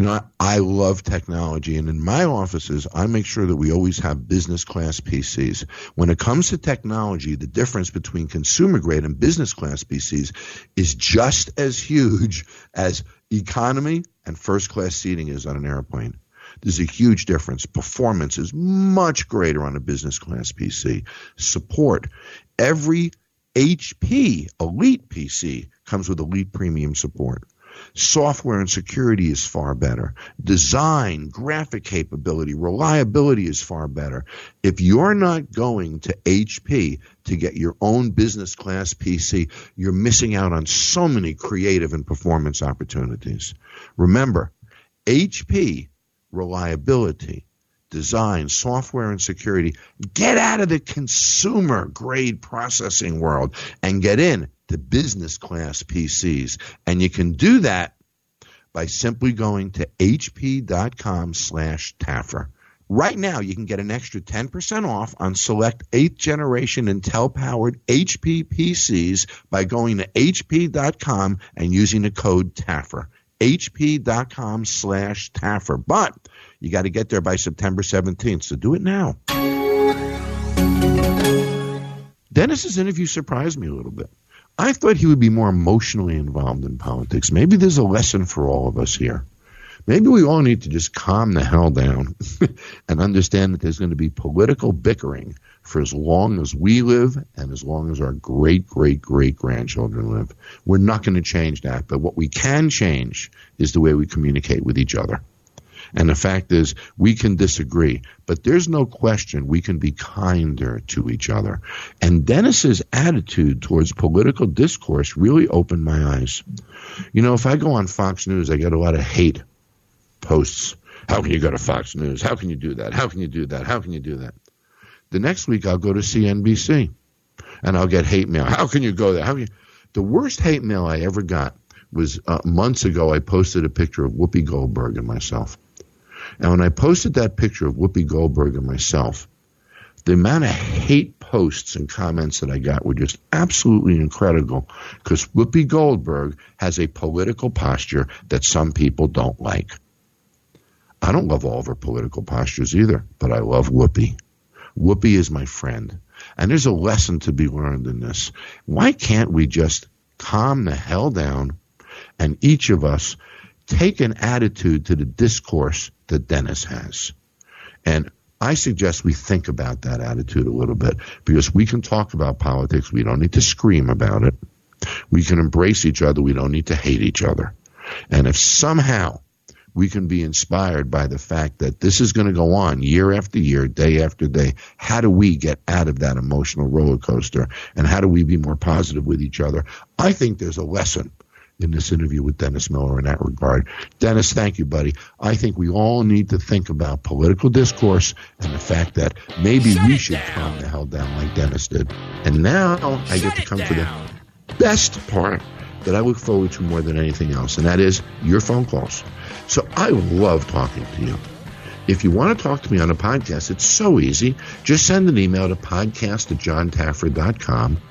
[SPEAKER 3] I love technology, and in my offices, I make sure that we always have business-class PCs. When it comes to technology, the difference between consumer-grade and business-class PCs is just as huge as economy and first-class seating is on an airplane. There's a huge difference. Performance is much greater on a business-class PC. Support. Every HP Elite PC comes with Elite Premium support. Software and security is far better. Design, graphic capability, reliability is far better. If you're not going to HP to get your own business class PC, you're missing out on so many creative and performance opportunities. Remember, HP, reliability, design, software, and security. Get out of the consumer grade processing world and get in to business class PCs. And you can do that by simply going to hp.com/Taffer. Right now, you can get an extra 10% off on select 8th generation Intel-powered HP PCs by going to hp.com and using the code Taffer. hp.com/Taffer. But you got to get there by September 17th, so do it now. Dennis's interview surprised me a little bit. I thought he would be more emotionally involved in politics. Maybe there's a lesson for all of us here. Maybe we all need to just calm the hell down and understand that there's going to be political bickering for as long as we live and as long as our great-great-great-grandchildren live. We're not going to change that, but what we can change is the way we communicate with each other. And the fact is, we can disagree, but there's no question we can be kinder to each other. And Dennis's attitude towards political discourse really opened my eyes. If I go on Fox News, I get a lot of hate posts.
[SPEAKER 2] How can you go to Fox News? How can you do that? How can you do that? How can you do that? The next week I'll go to CNBC and I'll get hate mail. How can you go there? How can you? The worst hate mail I ever got was months ago. I posted a picture of Whoopi Goldberg and myself. And when I posted that picture of Whoopi Goldberg and myself, the amount of hate posts and comments that I got were just absolutely incredible, because Whoopi Goldberg has a political posture that some people don't like. I don't love all of her political postures either, but I love Whoopi. Whoopi is my friend. And there's a lesson to be learned in this. Why can't we just calm the hell down and each of us take an attitude to the discourse that Dennis has? And I suggest we think about that attitude a little bit, because we can talk about politics. We don't need to scream about it. We can embrace each other. We don't need to hate each other. And if somehow we can be inspired by the fact that this is going to go on year after year, day after day, how do we get out of that emotional roller coaster, and how do we be more positive with each other? I think there's a lesson in this interview with Dennis Miller in that regard. Dennis, thank you, buddy. I think we all need to think about political discourse and the fact that maybe we should calm the hell down like Dennis did. And now I get to come to the best part that I look forward to more than anything else, and that is your phone calls. So I love talking to you. If you want to talk to me on a podcast, it's so easy. Just send an email to podcast@johntafford.com,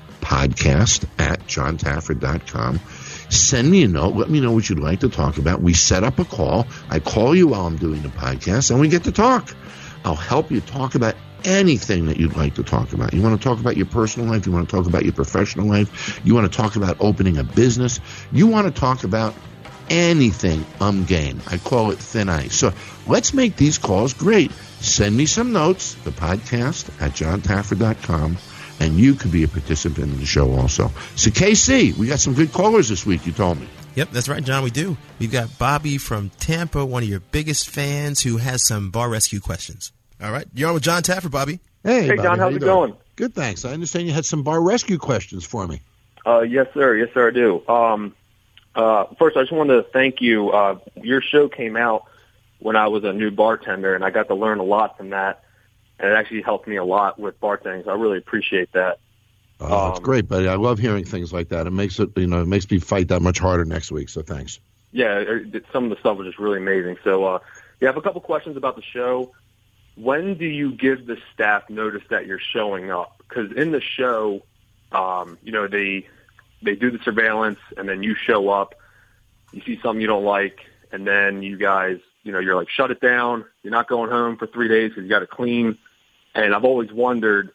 [SPEAKER 2] podcast@johntafford.com. Send me a note. Let me know what you'd like to talk about. We set up a call. I call you while I'm doing the podcast, and we get to talk. I'll help you talk about anything that you'd like to talk about. You want to talk about your personal life? You want to talk about your professional life? You want to talk about opening a business? You want to talk about anything? I'm game. I call it thin ice. So let's make these calls great. Send me some notes, the podcast@johntafford.com, and you could be a participant in the show also. So, KC, we got some good callers this week, you told me.
[SPEAKER 5] Yep, that's right, John, we do. We've got Bobby from Tampa, one of your biggest fans, who has some bar rescue questions. All right, you're on with John Tafford, Bobby.
[SPEAKER 2] Hey,
[SPEAKER 6] Bobby,
[SPEAKER 2] John,
[SPEAKER 6] how's it going?
[SPEAKER 2] Good, thanks. I understand you had some bar rescue questions for me.
[SPEAKER 6] Yes, sir. Yes, sir, I do. First, I just wanted to thank you. Your show came out when I was a new bartender, and I got to learn a lot from that, and it actually helped me a lot with bartending, so I really appreciate that.
[SPEAKER 2] Oh, that's great, buddy. I love hearing things like that. It makes it, it makes me fight that much harder next week, so thanks.
[SPEAKER 6] Yeah, some of the stuff was just really amazing. So, I have a couple questions about the show. When do you give the staff notice that you're showing up? Because in the show, they do the surveillance, and then you show up, you see something you don't like, and then you guys, you're like, shut it down. You're not going home for 3 days because you got to clean. And I've always wondered,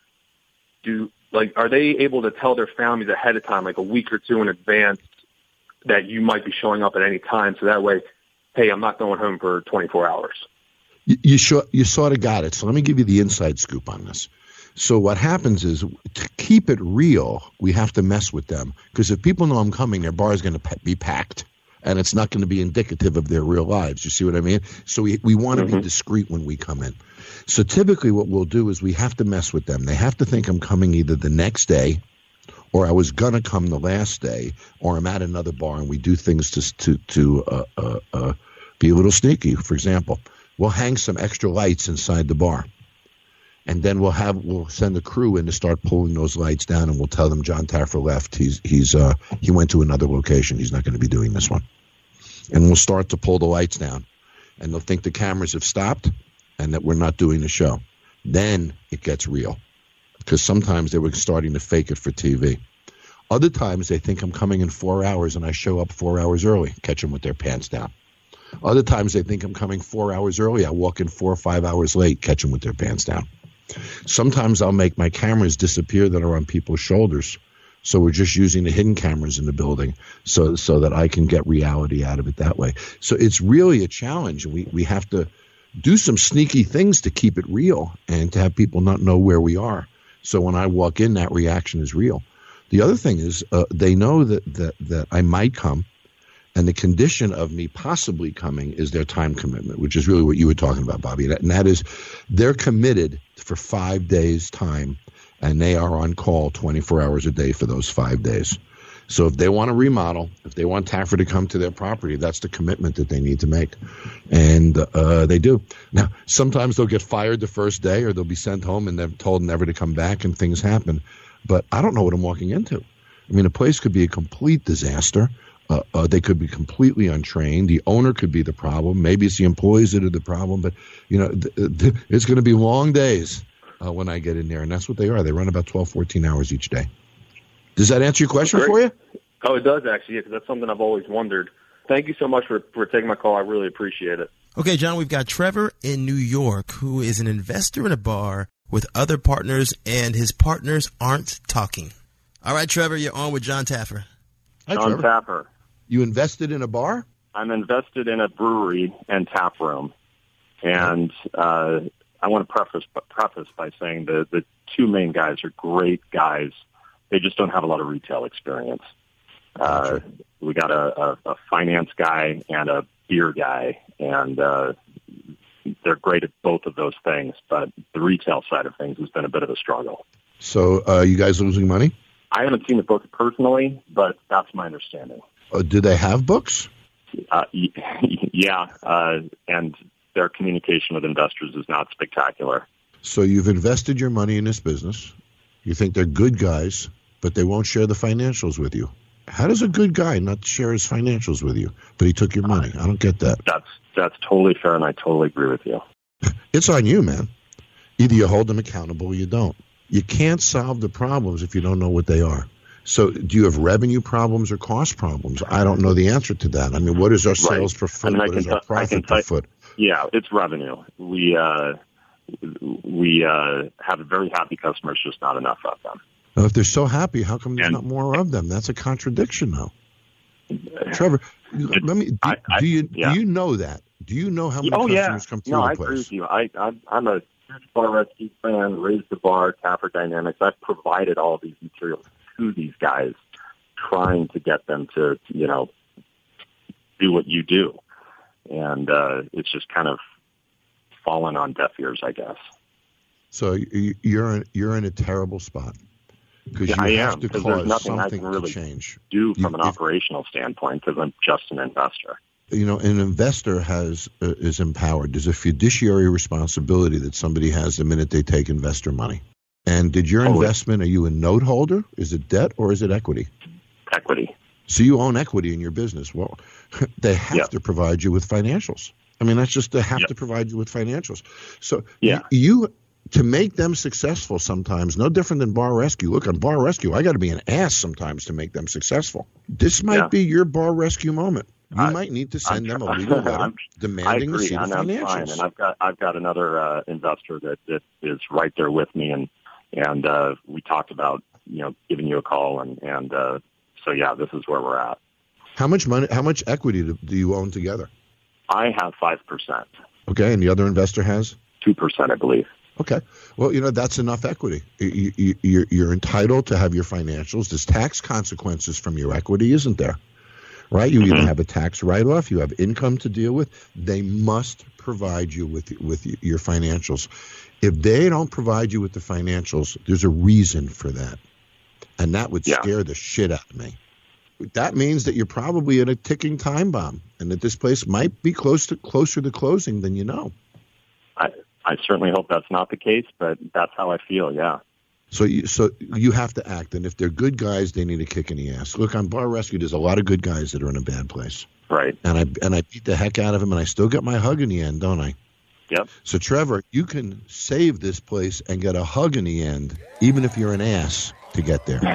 [SPEAKER 6] are they able to tell their families ahead of time, like a week or two in advance, that you might be showing up at any time, so that way, hey, I'm not going home for 24 hours?
[SPEAKER 2] You sort of got it. So let me give you the inside scoop on this. So what happens is, to keep it real, we have to mess with them, because if people know I'm coming, their bar is going to be packed, and it's not going to be indicative of their real lives. You see what I mean? So we want to be discreet when we come in. So typically what we'll do is we have to mess with them. They have to think I'm coming either the next day, or I was going to come the last day, or I'm at another bar, and we do things to be a little sneaky. For example, we'll hang some extra lights inside the bar. And then we'll send the crew in to start pulling those lights down, and we'll tell them John Taffer left. He went to another location. He's not going to be doing this one. And we'll start to pull the lights down, and they'll think the cameras have stopped and that we're not doing the show. Then it gets real, because sometimes they were starting to fake it for TV. Other times they think I'm coming in 4 hours, and I show up 4 hours early, catch them with their pants down. Other times they think I'm coming 4 hours early. I walk in 4 or 5 hours late, catch them with their pants down. Sometimes I'll make my cameras disappear that are on people's shoulders. So we're just using the hidden cameras in the building so that I can get reality out of it that way. So it's really a challenge. We have to do some sneaky things to keep it real and to have people not know where we are. So when I walk in, that reaction is real. The other thing is they know that I might come. And the condition of me possibly coming is their time commitment, which is really what you were talking about, Bobby. And that is, they're committed for 5 days' time, and they are on call 24 hours a day for those 5 days. So if they want to remodel, if they want Taffer to come to their property, that's the commitment that they need to make. And they do. Now, sometimes they'll get fired the first day or they'll be sent home and they're told never to come back and things happen. But I don't know what I'm walking into. I mean, a place could be a complete disaster. They could be completely untrained. The owner could be the problem. Maybe it's the employees that are the problem. But, it's going to be long days when I get in there. And that's what they are. They run about 12, 14 hours each day. Does that answer your question for you?
[SPEAKER 6] Oh, it does, actually, because that's something I've always wondered. Thank you so much for taking my call. I really appreciate it.
[SPEAKER 5] Okay, John, we've got Trevor in New York, who is an investor in a bar with other partners, and his partners aren't talking. All right, Trevor, you're on with John Taffer.
[SPEAKER 2] Hi,
[SPEAKER 6] John
[SPEAKER 2] Trevor.
[SPEAKER 6] Taffer.
[SPEAKER 2] You invested in a bar?
[SPEAKER 6] I'm invested in a brewery and tap room. And I want to preface by saying the two main guys are great guys. They just don't have a lot of retail experience. We got a finance guy and a beer guy, and they're great at both of those things. But the retail side of things has been a bit of a struggle.
[SPEAKER 2] So you guys losing money?
[SPEAKER 6] I haven't seen the book personally, but that's my understanding.
[SPEAKER 2] Do they have books?
[SPEAKER 6] Yeah, and their communication with investors is not spectacular.
[SPEAKER 2] So you've invested your money in this business. You think they're good guys, but they won't share the financials with you. How does a good guy not share his financials with you, but he took your money? I don't get that.
[SPEAKER 6] That's totally fair, and I totally agree with you.
[SPEAKER 2] It's on you, man. Either you hold them accountable or you don't. You can't solve the problems if you don't know what they are. So do you have revenue problems or cost problems? I don't know the answer to that. I mean, what is our sales per foot? What is our profit per foot?
[SPEAKER 6] Yeah, it's revenue. We have very happy customers, just not enough of them.
[SPEAKER 2] Now, if they're so happy, how come there's not more of them? That's a contradiction, though. Trevor, do you know that? Do you know how many customers come through the place?
[SPEAKER 6] No, I agree with you. I'm a huge Bar Rescue fan, raised the bar, Taffer Dynamics. I've provided all these materials to these guys, trying to get them to, do what you do. And it's just kind of fallen on deaf ears, I guess.
[SPEAKER 2] So you're in a terrible spot. Because
[SPEAKER 6] I am, because there's nothing I can really do from an operational standpoint, because I'm just an investor.
[SPEAKER 2] An investor is empowered. There's a fiduciary responsibility that somebody has the minute they take investor money. And did your investment, are you a note holder? Is it debt or is it equity?
[SPEAKER 6] Equity.
[SPEAKER 2] So you own equity in your business. Well, they have to provide you with financials. I mean, that's just, they have to provide you with financials. So you to make them successful sometimes, no different than Bar Rescue. Look, on Bar Rescue, I got to be an ass sometimes to make them successful. This might be your Bar Rescue moment. You might need to send them a legal letter demanding to see the financials.
[SPEAKER 6] And I've got another investor that is right there with me, and we talked about giving you a call, and so this is where we're at.
[SPEAKER 2] How much equity do you own together?
[SPEAKER 6] I have 5%.
[SPEAKER 2] Okay, and the other investor has
[SPEAKER 6] 2%, I believe.
[SPEAKER 2] Okay. Well, that's enough equity. You're entitled to have your financials. There's tax consequences from your equity, isn't there? Right? You either have a tax write-off, you have income to deal with. They must provide you with your financials. If they don't provide you with the financials, there's a reason for that. And that would scare the shit out of me. That means that you're probably at a ticking time bomb, and that this place might be closer to closing than you know.
[SPEAKER 6] I certainly hope that's not the case, but that's how I feel, yeah.
[SPEAKER 2] So you have to act, and if they're good guys, they need a kick in the ass. Look, on Bar Rescue, there's a lot of good guys that are in a bad place.
[SPEAKER 6] Right.
[SPEAKER 2] And I beat the heck out of them, and I still get my hug in the end, don't I?
[SPEAKER 6] Yep.
[SPEAKER 2] So, Trevor, you can save this place and get a hug in the end, even if you're an ass to get there.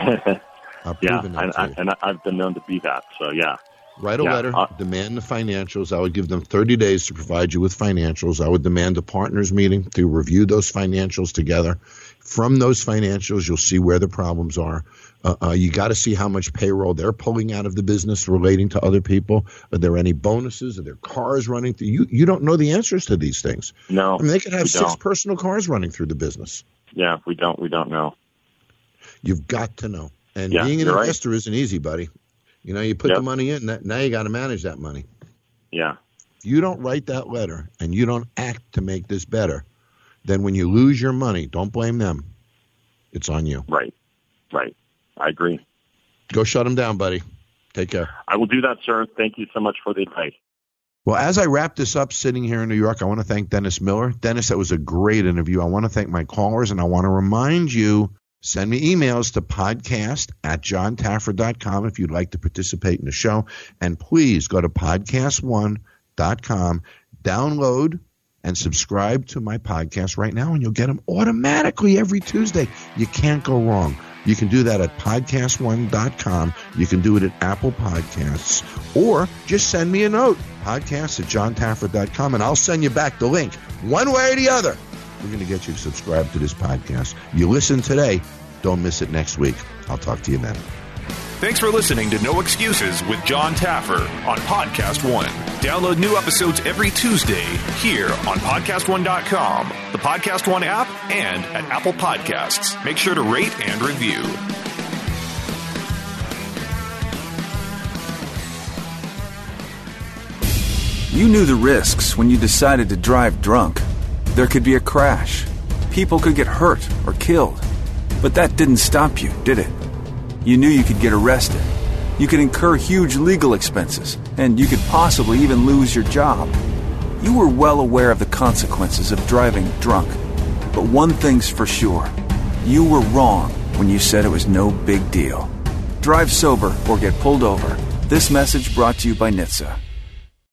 [SPEAKER 6] And I've been known to be that, so yeah.
[SPEAKER 2] Write a letter, demand the financials. I would give them 30 days to provide you with financials. I would demand a partners meeting to review those financials together. From those financials, you'll see where the problems are. You got to see how much payroll they're pulling out of the business relating to other people. Are there any bonuses? Are there cars running through? You don't know the answers to these things.
[SPEAKER 6] No,
[SPEAKER 2] I mean, they could have 6 personal cars running through the business.
[SPEAKER 6] Yeah, we don't know.
[SPEAKER 2] You've got to know. And being an investor isn't easy, buddy. You put the money in, now you got to manage that money.
[SPEAKER 6] Yeah.
[SPEAKER 2] If you don't write that letter and you don't act to make this better, then when you lose your money, don't blame them. It's on you.
[SPEAKER 6] Right. I agree.
[SPEAKER 2] Go shut them down, buddy. Take care.
[SPEAKER 7] I will do that, sir. Thank you so much for the advice.
[SPEAKER 2] Well, as I wrap this up sitting here in New York, I want to thank Dennis Miller. Dennis, that was a great interview. I want to thank my callers, and I want to remind you, send me emails to podcast@johntaffer.com if you'd like to participate in the show. And please go to podcast1.com, download and subscribe to my podcast right now, and you'll get them automatically every Tuesday. You can't go wrong. You can do that at podcast1.com. You can do it at Apple Podcasts. Or just send me a note, podcast@johntaffer.com, and I'll send you back the link. One way or the other, we're going to get you to subscribe to this podcast. You listen today, don't miss it next week. I'll talk to you then.
[SPEAKER 1] Thanks for listening to No Excuses with John Taffer on Podcast One. Download new episodes every Tuesday here on PodcastOne.com, the Podcast One app, and at Apple Podcasts. Make sure to rate and review.
[SPEAKER 8] You knew the risks when you decided to drive drunk. There could be a crash. People could get hurt or killed. But that didn't stop you, did it? You knew you could get arrested. You could incur huge legal expenses, and you could possibly even lose your job. You were well aware of the consequences of driving drunk. But one thing's for sure. You were wrong when you said it was no big deal. Drive sober or get pulled over. This message brought to you by NHTSA.